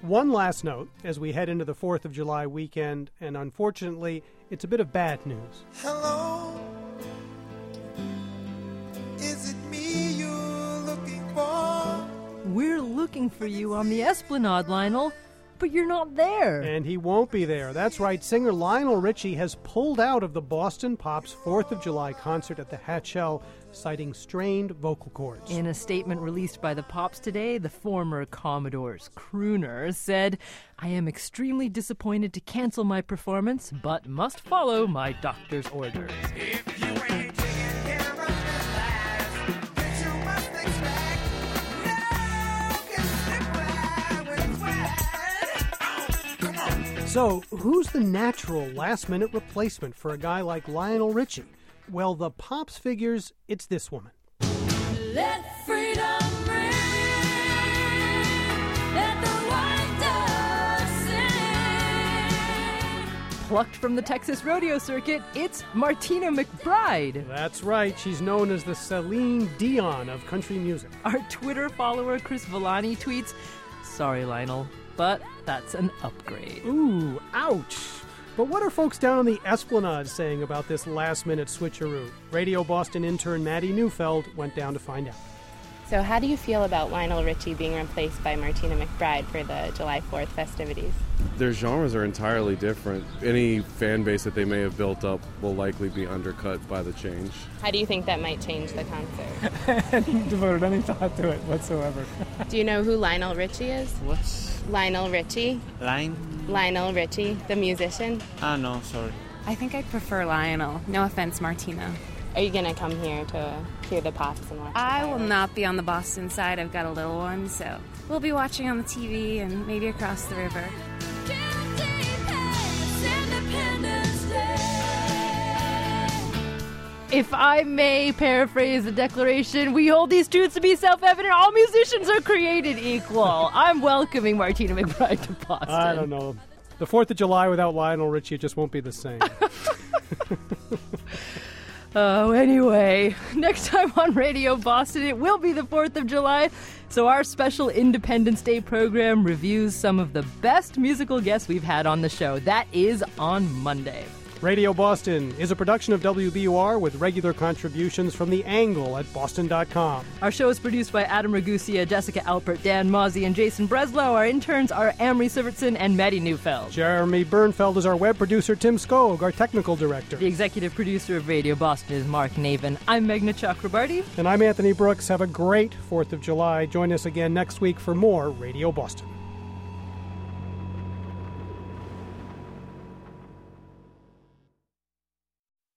One last note as we head into the 4th of July weekend, and unfortunately, it's a bit of bad news. Hello, is it me you're looking for? We're looking for you on the Esplanade, Lionel, but you're not there. And he won't be there. That's right, singer Lionel Richie has pulled out of the Boston Pops 4th of July concert at the Hatchell, citing strained vocal cords. In a statement released by the Pops today, the former Commodore's crooner said, "I am extremely disappointed to cancel my performance, but must follow my doctor's orders." If you ain't taking care of this life, then you must expect no can slip right when it's wet. Oh, come on. So, who's the natural last-minute replacement for a guy like Lionel Richie? Well, the Pops figures it's this woman. Let freedom ring, let the white dove sing. Plucked from the Texas rodeo circuit, it's Martina McBride. That's right, she's known as the Celine Dion of country music. Our Twitter follower, Chris Villani, tweets, "Sorry, Lionel, but that's an upgrade." Ooh, ouch. But what are folks down on the Esplanade saying about this last-minute switcheroo? Radio Boston intern Maddie Neufeld went down to find out. So how do you feel about Lionel Richie being replaced by Martina McBride for the July 4th festivities? Their genres are entirely different. Any fan base that they may have built up will likely be undercut by the change. How do you think that might change the concert? I haven't devoted any thought to it whatsoever. Do you know who Lionel Richie is? What's Lionel Richie? Lionel Richie, the musician. no, sorry. I think I'd prefer Lionel. No offense, Martina. Are you going to come here to hear the Pops and watch? I will not be on the Boston side. I've got a little one, so we'll be watching on the TV and maybe across the river. If I may paraphrase the Declaration, we hold these truths to be self-evident. All musicians are created equal. I'm welcoming Martina McBride to Boston. I don't know. The 4th of July without Lionel Richie, it just won't be the same. Oh, anyway, next time on Radio Boston, it will be the 4th of July. So our special Independence Day program reviews some of the best musical guests we've had on the show. That is on Monday. Radio Boston is a production of WBUR with regular contributions from The Angle at boston.com. Our show is produced by Adam Ragusia, Jessica Alpert, Dan Mozzie, and Jason Breslow. Our interns are Amory Sivertson and Maddie Neufeld. Jeremy Bernfeld is our web producer, Tim Skog, our technical director. The executive producer of Radio Boston is Mark Navin. I'm Meghna Chakrabarty. And I'm Anthony Brooks. Have a great 4th of July. Join us again next week for more Radio Boston.